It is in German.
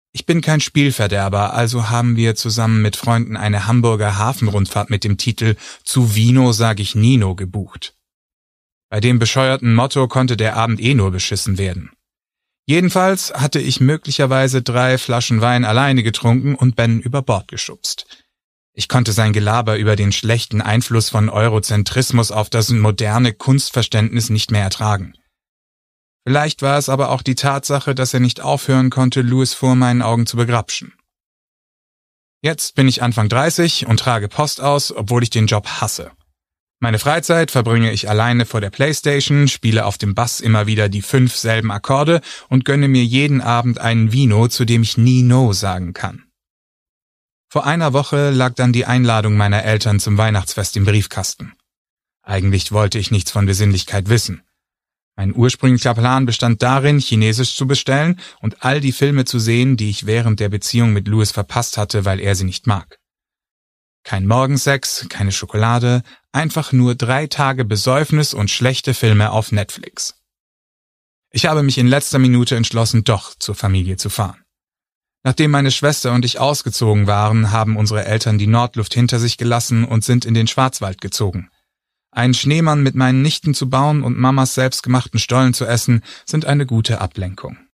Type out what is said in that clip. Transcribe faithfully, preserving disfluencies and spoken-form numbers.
Ich bin kein Spielverderber, also haben wir zusammen mit Freunden eine Hamburger Hafenrundfahrt mit dem Titel »Zu Vino sag ich Nino« gebucht. Bei dem bescheuerten Motto konnte der Abend eh nur beschissen werden. Jedenfalls hatte ich möglicherweise drei Flaschen Wein alleine getrunken und Ben über Bord geschubst. Ich konnte sein Gelaber über den schlechten Einfluss von Eurozentrismus auf das moderne Kunstverständnis nicht mehr ertragen. Vielleicht war es aber auch die Tatsache, dass er nicht aufhören konnte, Louis vor meinen Augen zu begrapschen. Jetzt bin ich Anfang dreißig und trage Post aus, obwohl ich den Job hasse. Meine Freizeit verbringe ich alleine vor der Playstation, spiele auf dem Bass immer wieder die fünf selben Akkorde und gönne mir jeden Abend einen Vino, zu dem ich nie No sagen kann. Vor einer Woche lag dann die Einladung meiner Eltern zum Weihnachtsfest im Briefkasten. Eigentlich wollte ich nichts von Besinnlichkeit wissen. Mein ursprünglicher Plan bestand darin, Chinesisch zu bestellen und all die Filme zu sehen, die ich während der Beziehung mit Louis verpasst hatte, weil er sie nicht mag. Kein Morgensex, keine Schokolade, einfach nur drei Tage Besäufnis und schlechte Filme auf Netflix. Ich habe mich in letzter Minute entschlossen, doch zur Familie zu fahren. Nachdem meine Schwester und ich ausgezogen waren, haben unsere Eltern die Nordluft hinter sich gelassen und sind in den Schwarzwald gezogen. Einen Schneemann mit meinen Nichten zu bauen und Mamas selbstgemachten Stollen zu essen, sind eine gute Ablenkung.